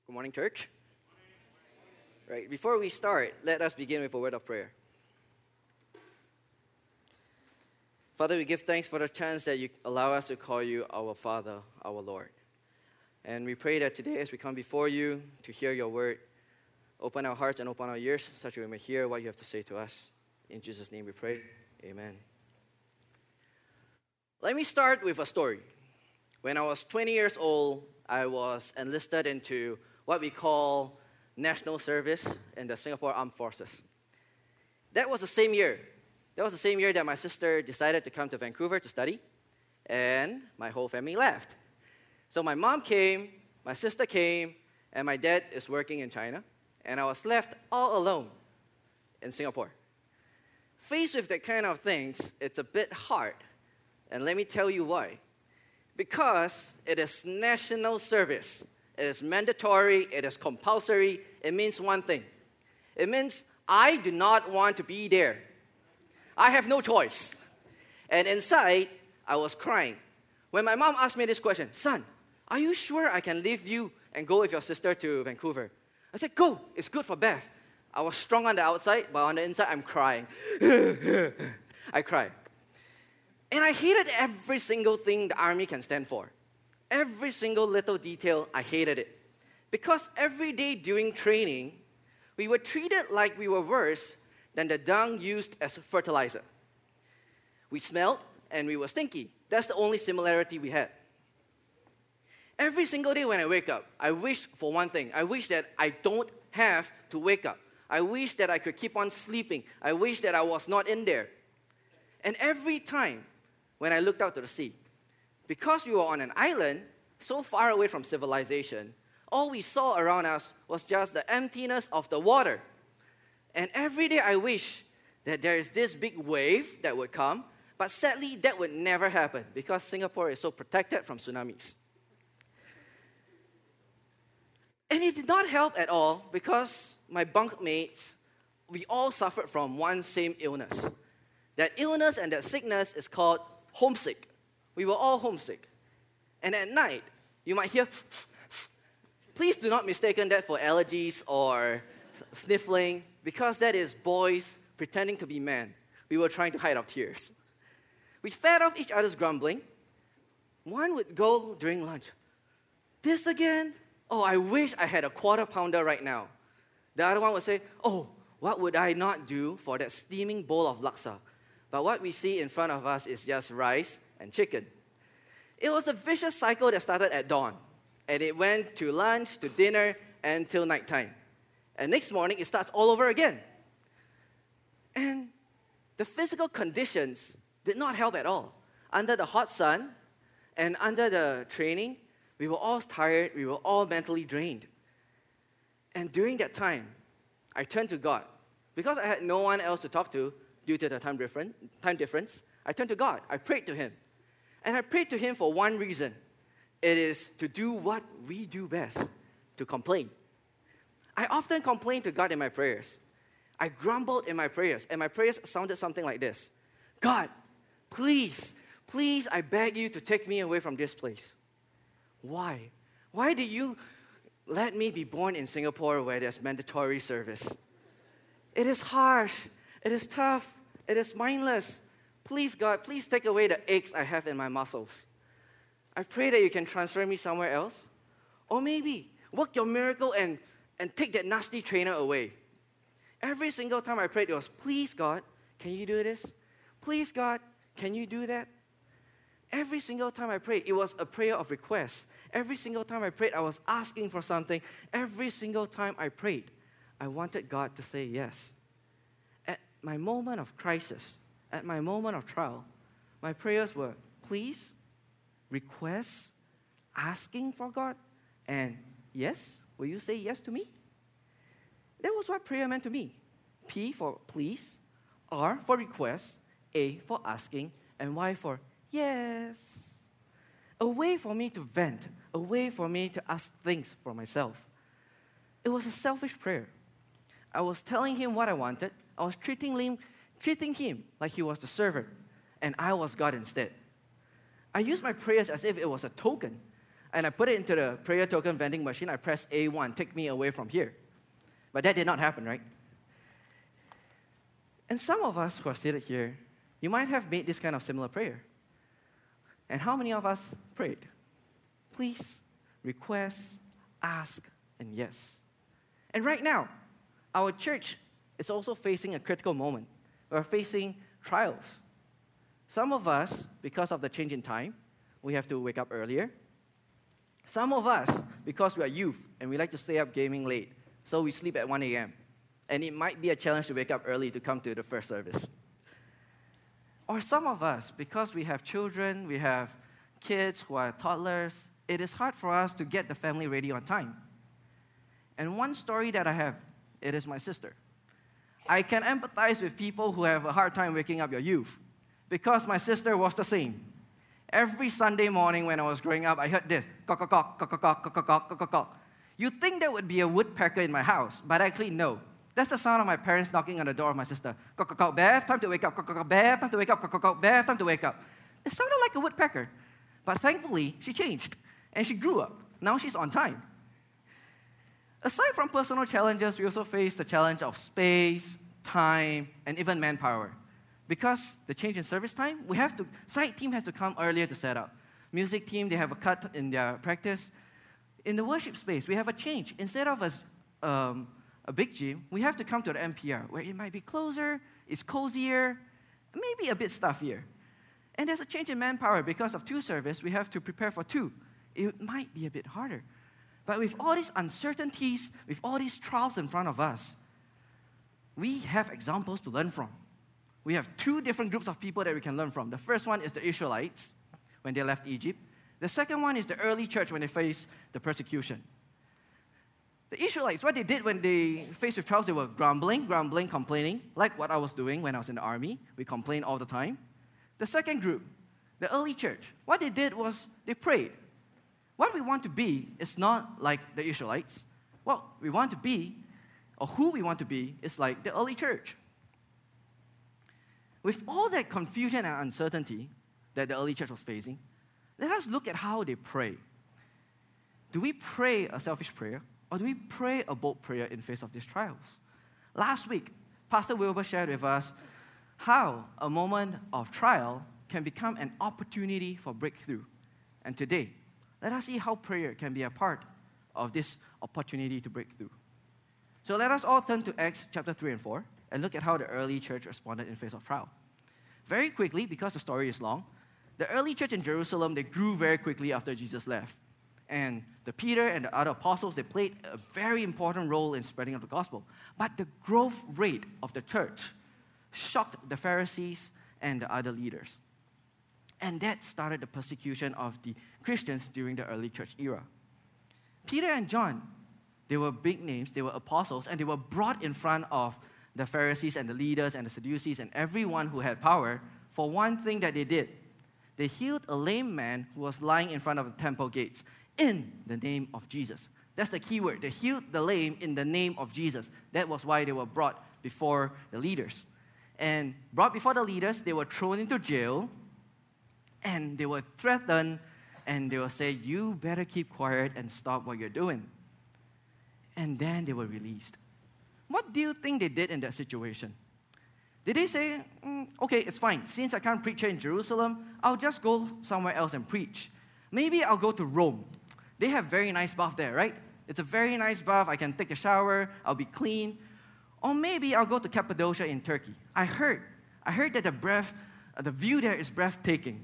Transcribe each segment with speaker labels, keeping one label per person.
Speaker 1: Good morning, church. Right, before we start, let us begin with a word of prayer. Father, we give thanks for the chance that you allow us to call you our Father, our Lord. And we pray that today as we come before you to hear your word, open our hearts and open our ears such that we may hear what you have to say to us. In Jesus' name we pray. Amen. Let me start with a story. When I was 20 years old, I was enlisted into what we call national service in the Singapore Armed Forces. That was the same year. That my sister decided to come to Vancouver to study, and my whole family left. So my mom came, my sister came, and my dad is working in China, and I was left all alone in Singapore. Faced with that kind of things, it's a bit hard, and let me tell you why. Because it is national service. It is mandatory, it is compulsory. It means one thing. It means I do not want to be there. I have no choice. And inside, I was crying. When my mom asked me this question, "Son, are you sure I can leave you and go with your sister to Vancouver?" I said, "Go, it's good for Beth." I was strong on the outside, but on the inside, I'm crying. I cried. And I hated every single thing the army can stand for. Every single little detail, I hated it. Because every day during training, we were treated like we were worse than the dung used as fertilizer. We smelled and we were stinky. That's the only similarity we had. Every single day when I wake up, I wish for one thing. I wish that I don't have to wake up. I wish that I could keep on sleeping. I wish that I was not in there. And every time when I looked out to the sea, because we were on an island so far away from civilization, all we saw around us was just the emptiness of the water. And every day I wish that there is this big wave that would come, but sadly that would never happen because Singapore is so protected from tsunamis. And it did not help at all because my bunkmates, we all suffered from one same illness. That illness and that sickness is called homesick. We were all homesick. And at night, you might hear, please do not mistake that for allergies or sniffling, because that is boys pretending to be men. We were trying to hide our tears. We fed off each other's grumbling. One would go during lunch, "This again? Oh, I wish I had a quarter pounder right now." The other one would say, "Oh, what would I not do for that steaming bowl of laksa?" But what we see in front of us is just rice and chicken. It was a vicious cycle that started at dawn, and it went to lunch, to dinner, and till nighttime. And next morning, it starts all over again. And the physical conditions did not help at all. Under the hot sun and under the training, we were all tired, we were all mentally drained. And during that time, I turned to God. Because I had no one else to talk to due to the time difference, I turned to God. I prayed to Him. And I prayed to Him for one reason. It is to do what we do best, to complain. I often complained to God in my prayers. I grumbled in my prayers, and my prayers sounded something like this: "God, please, I beg you to take me away from this place." Why? Why did you let me be born in Singapore where there's mandatory service? It is harsh. It is tough. It is mindless. Please, God, please take away the aches I have in my muscles. I pray that you can transfer me somewhere else. Or maybe work your miracle and take that nasty trainer away. Every single time I prayed, it was, "Please, God, can you do this? Please, God, can you do that?" Every single time I prayed, it was a prayer of request. Every single time I prayed, I was asking for something. Every single time I prayed, I wanted God to say yes. At my moment of crisis, at my moment of trial, my prayers were please, request, asking for God, and yes, will you say yes to me? That was what prayer meant to me. P for please, R for request, A for asking, and Y for yes. A way for me to vent, a way for me to ask things for myself. It was a selfish prayer. I was telling Him what I wanted. I was treating Him like He was the servant, and I was God instead. I used my prayers as if it was a token. and I put it into the prayer token vending machine. I press A1, take me away from here. But that did not happen, right? And some of us who are seated here, you might have made this kind of similar prayer. And how many of us prayed? Please, request, ask, and yes. And right now, our church is also facing a critical moment. We're facing trials. Some of us, because of the change in time, we have to wake up earlier. Some of us, because we are youth and we like to stay up gaming late, so we sleep at 1 a.m. And it might be a challenge to wake up early to come to the first service. Or some of us, because we have children, we have kids who are toddlers, it is hard for us to get the family ready on time. And one story that I have, it is my sister. I can empathize with people who have a hard time waking up your youth, because my sister was the same. Every Sunday morning when I was growing up, I heard this, cock, cock, cock, cock, cock, cock, cock, cock, cock, cock. You'd think that would be a woodpecker in my house, but actually no. That's the sound of my parents knocking on the door of my sister. Cock, cock, cock, Beth, time to wake up. Cock, cock, cock, Beth, time to wake up. Cock, cock, cock, Beth, time to wake up. It sounded like a woodpecker. But thankfully, she changed, and she grew up. Now she's on time. Aside from personal challenges, we also face the challenge of space, time, and even manpower. Because the change in service time, site team has to come earlier to set up. Music team, they have a cut in their practice. In the worship space, we have a change. Instead of a big gym, we have to come to the MPR, where it might be closer, it's cozier, maybe a bit stuffier. And there's a change in manpower. Because of 2 service, we have to prepare for 2. It might be a bit harder. But with all these uncertainties, with all these trials in front of us, we have examples to learn from. We have 2 different groups of people that we can learn from. The first one is the Israelites, when they left Egypt. The second one is the early church when they faced the persecution. The Israelites, what they did when they faced with trials, they were grumbling, complaining, like what I was doing when I was in the army. We complained all the time. The second group, the early church, what they did was they prayed. What we want to be is not like the Israelites. What we want to be, or who we want to be, is like the early church. With all that confusion and uncertainty that the early church was facing, let us look at how they pray. Do we pray a selfish prayer, or do we pray a bold prayer in face of these trials? Last week, Pastor Wilbur shared with us how a moment of trial can become an opportunity for breakthrough. And today, let us see how prayer can be a part of this opportunity to break through. So let us all turn to Acts chapter 3 and 4 and look at how the early church responded in face of trial. Very quickly, because the story is long, the early church in Jerusalem, they grew very quickly after Jesus left. And the Peter and the other apostles, they played a very important role in spreading of the gospel. But the growth rate of the church shocked the Pharisees and the other leaders. And that started the persecution of the Christians during the early church era. Peter and John, they were big names, they were apostles, and they were brought in front of the Pharisees and the leaders and the Sadducees and everyone who had power for one thing that they did. They healed a lame man who was lying in front of the temple gates in the name of Jesus. That's the key word. They healed the lame in the name of Jesus. That was why they were brought before the leaders. And brought before the leaders, they were thrown into jail, and they were threatened, and they will say, you better keep quiet and stop what you're doing. And then they were released. What do you think they did in that situation? Did they say, okay, it's fine. Since I can't preach here in Jerusalem, I'll just go somewhere else and preach. Maybe I'll go to Rome. They have very nice bath there, right? It's a very nice bath. I can take a shower. I'll be clean. Or maybe I'll go to Cappadocia in Turkey. I heard that the view there is breathtaking.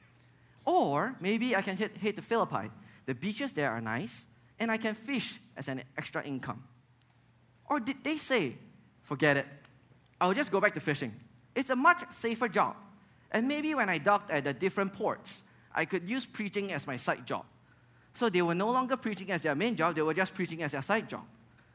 Speaker 1: Or maybe I can head to Philippi. The beaches there are nice, and I can fish as an extra income. Or did they say, forget it, I'll just go back to fishing. It's a much safer job. And maybe when I docked at the different ports, I could use preaching as my side job. So they were no longer preaching as their main job, they were just preaching as their side job.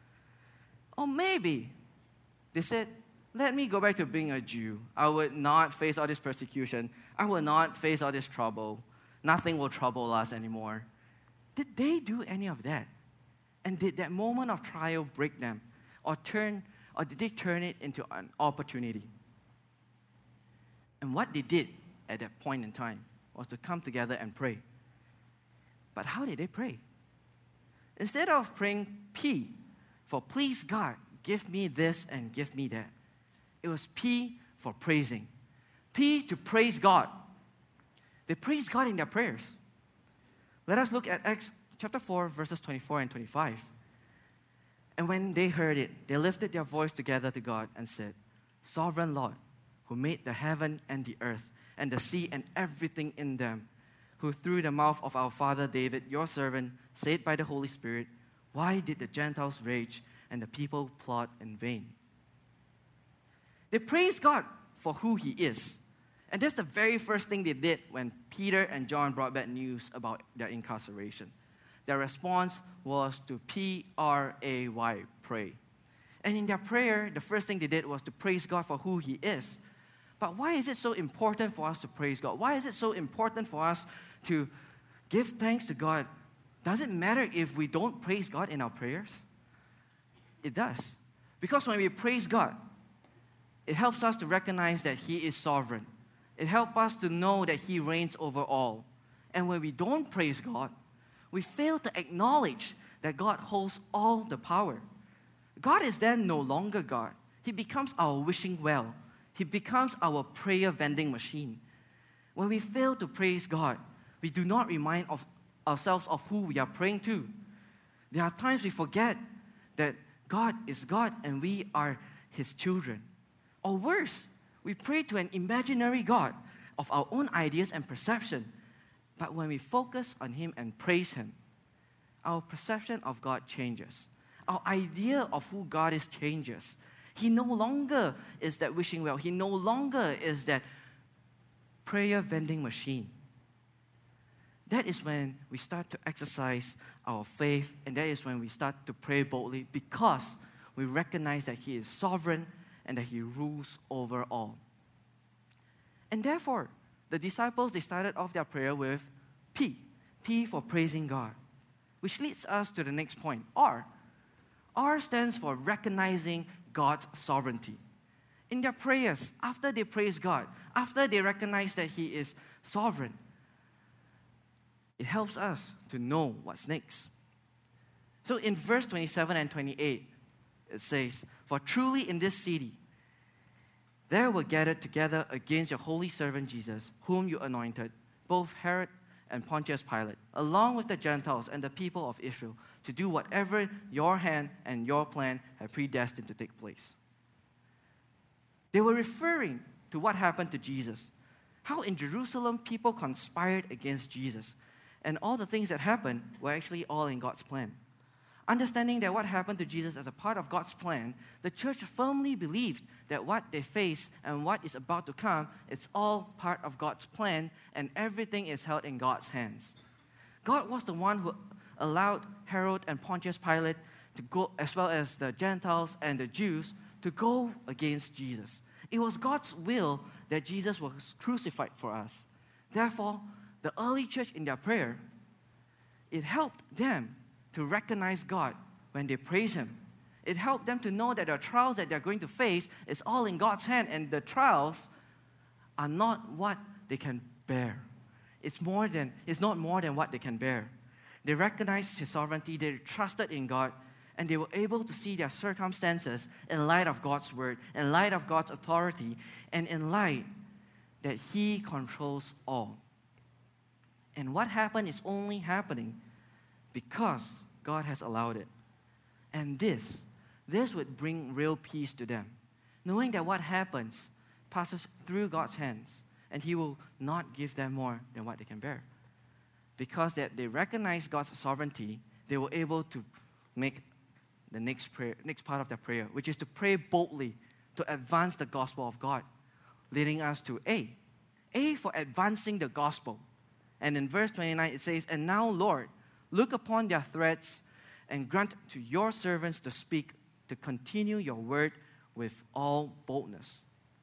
Speaker 1: Or maybe they said, let me go back to being a Jew. I would not face all this persecution. I will not face all this trouble. Nothing will trouble us anymore. Did they do any of that? And did that moment of trial break them? Or did they turn it into an opportunity? And what they did at that point in time was to come together and pray. But how did they pray? Instead of praying P for please God, give me this and give me that, it was P for praising. P to praise God. They praised God in their prayers. Let us look at Acts chapter 4, verses 24 and 25. And when they heard it, they lifted their voice together to God and said, Sovereign Lord, who made the heaven and the earth and the sea and everything in them, who through the mouth of our father David, your servant, said by the Holy Spirit, why did the Gentiles rage and the people plot in vain? They praised God for who He is. And that's the very first thing they did when Peter and John brought back news about their incarceration. Their response was to P-R-A-Y, pray. And in their prayer, the first thing they did was to praise God for who He is. But why is it so important for us to praise God? Why is it so important for us to give thanks to God? Does it matter if we don't praise God in our prayers? It does. Because when we praise God, it helps us to recognize that He is sovereign. It helps us to know that He reigns over all. And when we don't praise God, we fail to acknowledge that God holds all the power. God is then no longer God. He becomes our wishing well. He becomes our prayer vending machine. When we fail to praise God, we do not remind ourselves of who we are praying to. There are times we forget that God is God and we are His children. Or worse, we pray to an imaginary God of our own ideas and perception. But when we focus on Him and praise Him, our perception of God changes. Our idea of who God is changes. He no longer is that wishing well. He no longer is that prayer vending machine. That is when we start to exercise our faith, and that is when we start to pray boldly because we recognize that He is sovereign and that He rules over all. And therefore, the disciples, they started off their prayer with P. P for praising God. Which leads us to the next point, R. R stands for recognizing God's sovereignty. In their prayers, after they praise God, after they recognize that He is sovereign, it helps us to know what's next. So in verse 27 and 28, it says, For truly in this city, there were gathered together against your holy servant Jesus, whom you anointed, both Herod and Pontius Pilate, along with the Gentiles and the people of Israel, to do whatever your hand and your plan had predestined to take place. They were referring to what happened to Jesus, how in Jerusalem people conspired against Jesus, and all the things that happened were actually all in God's plan. Understanding that what happened to Jesus as a part of God's plan, the church firmly believed that what they face and what is about to come, it's all part of God's plan, and everything is held in God's hands. God was the one who allowed Herod and Pontius Pilate to go, as well as the Gentiles and the Jews, to go against Jesus. It was God's will that Jesus was crucified for us. Therefore, the early church in their prayer, it helped them to recognize God when they praise Him. It helped them to know that the trials that they're going to face is all in God's hand, and the trials are not what they can bear. It's not more than what they can bear. They recognized His sovereignty, they trusted in God, and they were able to see their circumstances in light of God's word, in light of God's authority, and in light that He controls all. And what happened is only happening because God has allowed it. And this would bring real peace to them, knowing that what happens passes through God's hands, and He will not give them more than what they can bear. Because that they recognize God's sovereignty, they were able to make the next part of their prayer, which is to pray boldly to advance the gospel of God, leading us to A. A for advancing the gospel. And in verse 29 it says, And now, Lord, look upon their threats and grant to your servants to speak, to continue your word with all boldness.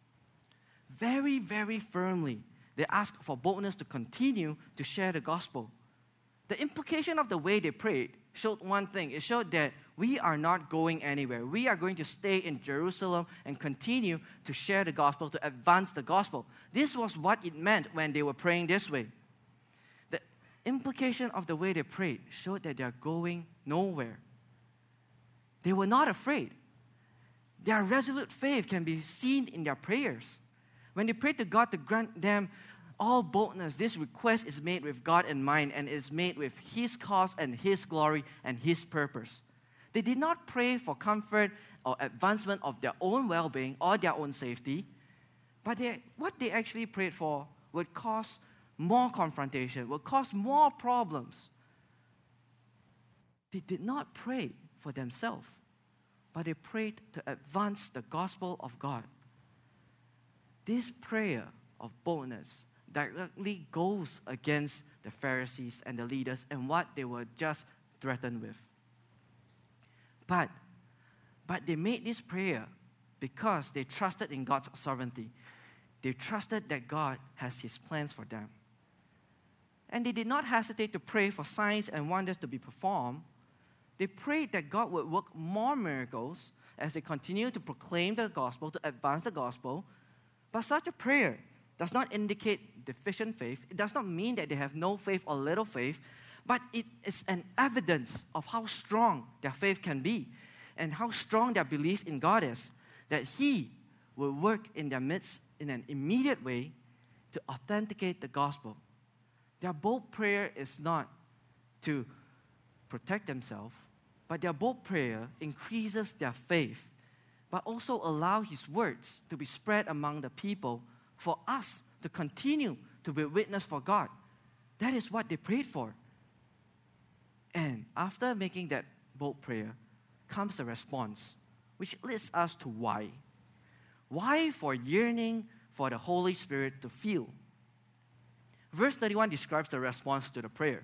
Speaker 1: Very, very firmly, they ask for boldness to continue to share the gospel. The implication of the way they prayed showed one thing. It showed that we are not going anywhere. We are going to stay in Jerusalem and continue to share the gospel, to advance the gospel. This was what it meant when they were praying this way. implication of the way they prayed showed that they are going nowhere. They were not afraid. Their resolute faith can be seen in their prayers. When they prayed to God to grant them all boldness, this request is made with God in mind and is made with His cause and His glory and His purpose. They did not pray for comfort or advancement of their own well-being or their own safety, but what they actually prayed for would cause more confrontation, would cause more problems. They did not pray for themselves, but they prayed to advance the gospel of God. This prayer of boldness directly goes against the Pharisees and the leaders and what they were just threatened with. But they made this prayer because they trusted in God's sovereignty. They trusted that God has His plans for them. And they did not hesitate to pray for signs and wonders to be performed. They prayed that God would work more miracles as they continue to proclaim the gospel, to advance the gospel. But such a prayer does not indicate deficient faith. It does not mean that they have no faith or little faith, but it is an evidence of how strong their faith can be and how strong their belief in God is, that He will work in their midst in an immediate way to authenticate the gospel. Their bold prayer is not to protect themselves, but their bold prayer increases their faith, but also allow His words to be spread among the people for us to continue to be witness for God. That is what they prayed for. And after making that bold prayer comes a response, which leads us to why. Why for yearning for the Holy Spirit to feel? Verse 31 describes the response to the prayer.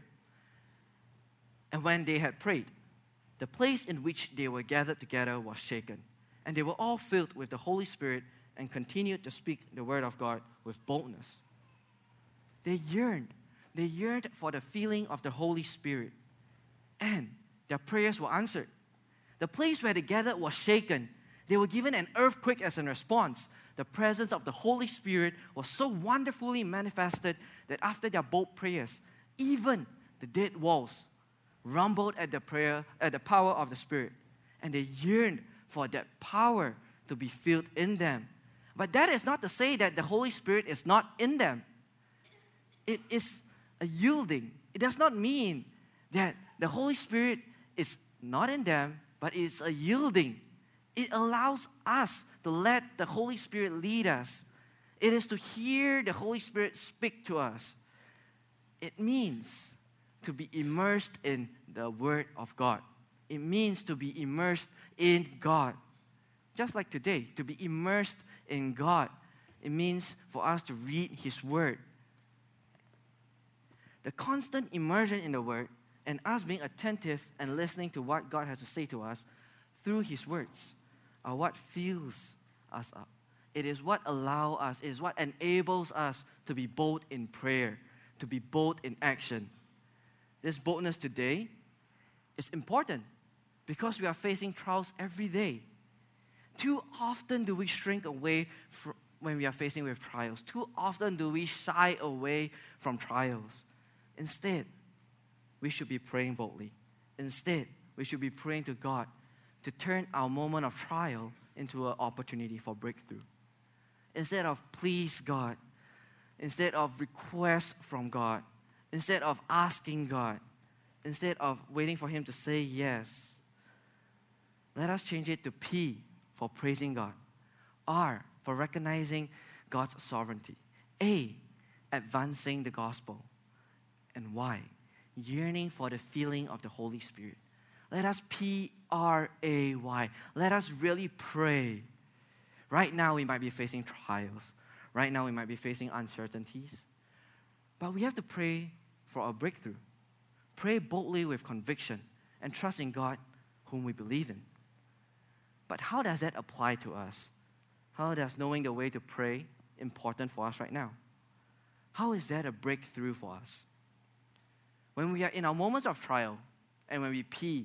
Speaker 1: And when they had prayed, the place in which they were gathered together was shaken, and they were all filled with the Holy Spirit and continued to speak the word of God with boldness. They yearned for the feeling of the Holy Spirit, and their prayers were answered. The place where they gathered was shaken. They were given an earthquake as a response. The presence of the Holy Spirit was so wonderfully manifested that after their bold prayers, even the dead walls rumbled at the power of the Spirit, and they yearned for that power to be filled in them. But that is not to say that the Holy Spirit is not in them. It is a yielding. It does not mean that the Holy Spirit is not in them, but it is a yielding. It allows us to let the Holy Spirit lead us. It is to hear the Holy Spirit speak to us. It means to be immersed in the Word of God. It means to be immersed in God. Just like today, to be immersed in God. It means for us to read His Word. The constant immersion in the Word and us being attentive and listening to what God has to say to us through His words are what fills us up. It is what allows us, it is what enables us to be bold in prayer, to be bold in action. This boldness today is important because we are facing trials every day. Too often do we shrink away when we are facing with trials. Too often do we shy away from trials. Instead, we should be praying boldly. Instead, we should be praying to God to turn our moment of trial into an opportunity for breakthrough. Instead of please God, instead of request from God, instead of asking God, instead of waiting for Him to say yes, let us change it to P for praising God, R for recognizing God's sovereignty, A, advancing the gospel, and Y, yearning for the feeling of the Holy Spirit. Let us pray. Let us really pray. Right now we might be facing trials. Right now we might be facing uncertainties. But we have to pray for a breakthrough. Pray boldly with conviction and trust in God whom we believe in. But how does that apply to us? How does knowing the way to pray important for us right now? How is that a breakthrough for us? When we are in our moments of trial and when we pee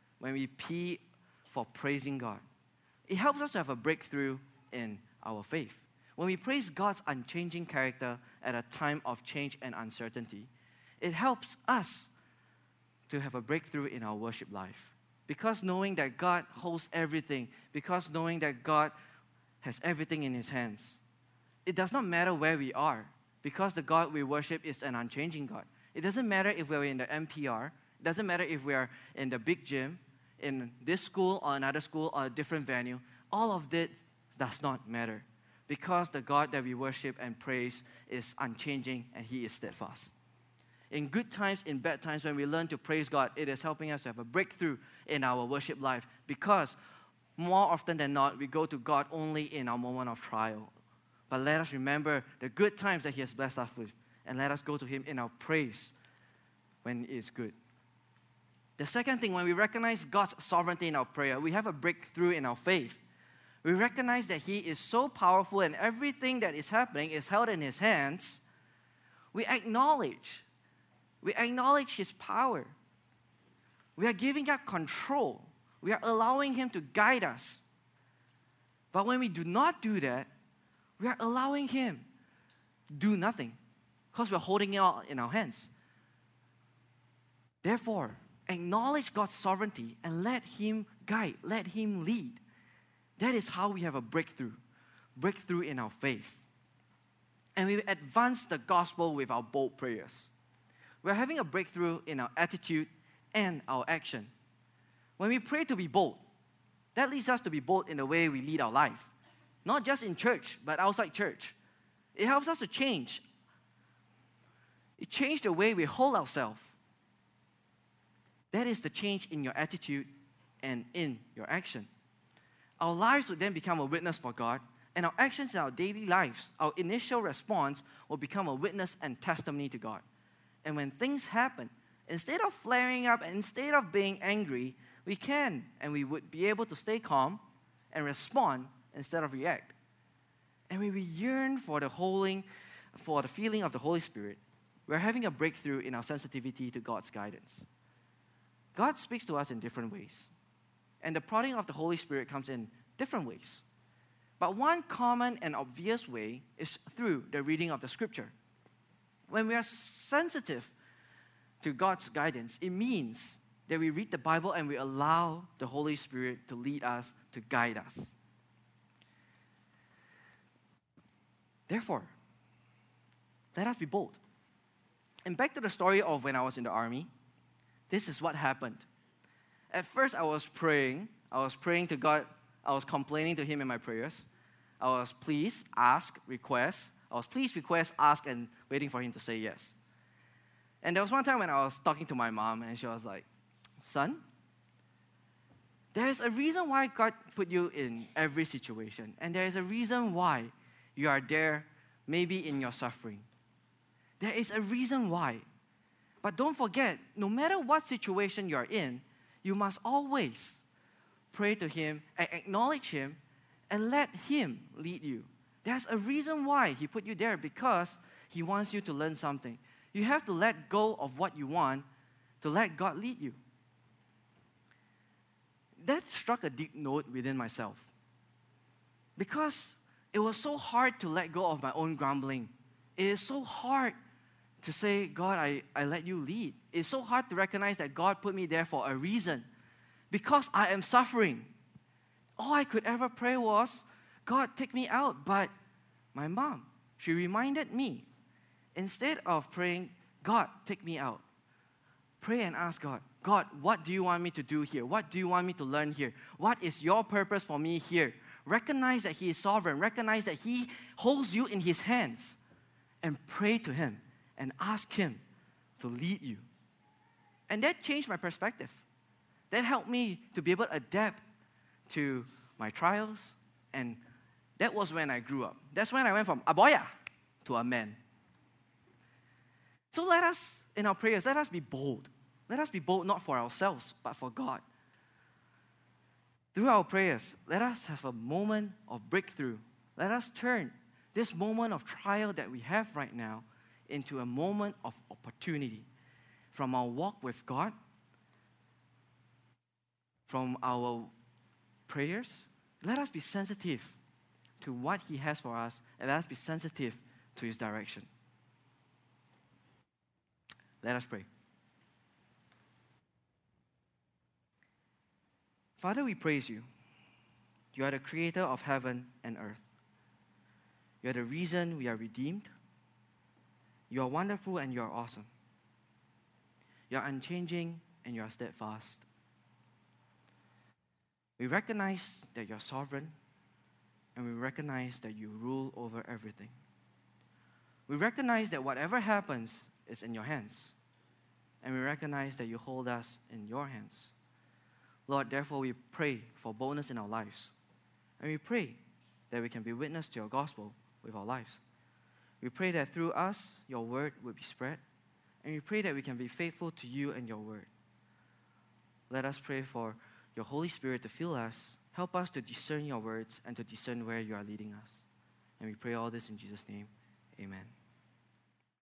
Speaker 1: for praising God, it helps us to have a breakthrough in our faith. When we praise God's unchanging character at a time of change and uncertainty, It helps us to have a breakthrough in our worship life. Because knowing that God holds everything, because knowing that God has everything in His hands, it does not matter where we are, because the God we worship is an unchanging God. It doesn't matter if we're in the NPR, it doesn't matter if we're in the big gym, in this school or another school or a different venue. All of this does not matter, because the God that we worship and praise is unchanging and He is steadfast. In good times, in bad times, when we learn to praise God, it is helping us to have a breakthrough in our worship life, because more often than not, we go to God only in our moment of trial. But let us remember the good times that He has blessed us with, and let us go to Him in our praise when it is good. The second thing, when we recognize God's sovereignty in our prayer, we have a breakthrough in our faith. We recognize that He is so powerful and everything that is happening is held in His hands. We acknowledge His power. We are giving God control. We are allowing Him to guide us. But when we do not do that, we are allowing Him to do nothing, because we're holding it all in our hands. Therefore, acknowledge God's sovereignty and let Him guide, let Him lead. That is how we have a breakthrough in our faith. And we advance the gospel with our bold prayers. We're having a breakthrough in our attitude and our action. When we pray to be bold, that leads us to be bold in the way we lead our life. Not just in church, but outside church. It helps us to change. It changes the way we hold ourselves. That is the change in your attitude and in your action. Our lives would then become a witness for God, and our actions in our daily lives, our initial response, will become a witness and testimony to God. And when things happen, instead of flaring up and instead of being angry, we can and we would be able to stay calm and respond instead of react. And when we yearn for the feeling of the Holy Spirit, we're having a breakthrough in our sensitivity to God's guidance. God speaks to us in different ways, and the prodding of the Holy Spirit comes in different ways. But one common and obvious way is through the reading of the Scripture. When we are sensitive to God's guidance, it means that we read the Bible and we allow the Holy Spirit to lead us, to guide us. Therefore, let us be bold. And back to the story of when I was in the army, this is what happened. At first, I was praying to God. I was complaining to Him in my prayers. I was please, ask, request. I was please, request, ask, and waiting for Him to say yes. And there was one time when I was talking to my mom, and she was like, "Son, there's a reason why God put you in every situation. And there is a reason why you are there, maybe in your suffering. There is a reason why. But don't forget, no matter what situation you are in, you must always pray to Him and acknowledge Him and let Him lead you. There's a reason why He put you there, because He wants you to learn something. You have to let go of what you want to let God lead you." That struck a deep note within myself, because it was so hard to let go of my own grumbling. It is so hard to say, "God, I let you lead." It's so hard to recognize that God put me there for a reason, because I am suffering. All I could ever pray was, "God, take me out." But my mom, she reminded me, instead of praying, "God, take me out," pray and ask God, "God, what do you want me to do here? What do you want me to learn here? What is your purpose for me here?" Recognize that He is sovereign. Recognize that He holds you in His hands. And pray to Him and ask Him to lead you. And that changed my perspective. That helped me to be able to adapt to my trials. And that was when I grew up. That's when I went from a boy to a man. So let us, in our prayers, let us be bold. Let us be bold not for ourselves, but for God. Through our prayers, let us have a moment of breakthrough. Let us turn this moment of trial that we have right now into a moment of opportunity. From our walk with God, from our prayers, let us be sensitive to what He has for us, and let us be sensitive to His direction. Let us pray. Father, we praise you. You are the creator of heaven and earth. You are the reason we are redeemed. You are wonderful and you are awesome. You are unchanging and you are steadfast. We recognize that you are sovereign, and we recognize that you rule over everything. We recognize that whatever happens is in your hands, and we recognize that you hold us in your hands. Lord, therefore we pray for boldness in our lives, and we pray that we can be witness to your gospel with our lives. We pray that through us, your word would be spread, and we pray that we can be faithful to you and your word. Let us pray for your Holy Spirit to fill us, help us to discern your words and to discern where you are leading us. And we pray all this in Jesus' name. Amen.